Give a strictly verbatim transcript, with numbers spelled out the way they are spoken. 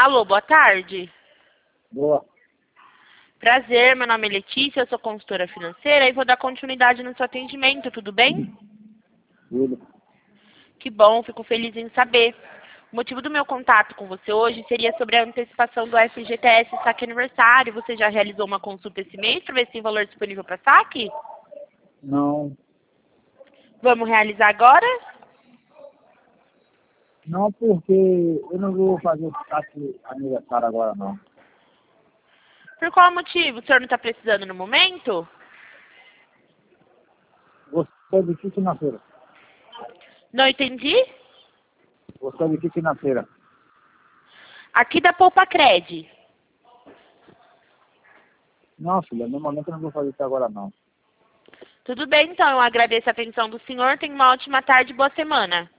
Alô, boa tarde. Boa. Prazer, meu nome é Letícia, eu sou consultora financeira e vou dar continuidade no seu atendimento, tudo bem? Tudo. Que bom, fico feliz em saber. O motivo do meu contato com você hoje seria sobre a antecipação do F G T S Saque Aniversário. Você já realizou uma consulta esse mês para ver se tem valor disponível para saque? Não, Vamos realizar agora? não porque eu não vou fazer saque aniversário agora não. Por qual motivo? O senhor não está precisando no momento? Você de que financeira? Não entendi? Você de que financeira? Aqui da Poupa Cred. Não, filha, no momento eu não vou fazer isso agora não. Tudo bem, então. Eu agradeço a atenção do senhor. Tenha uma ótima tarde e boa semana.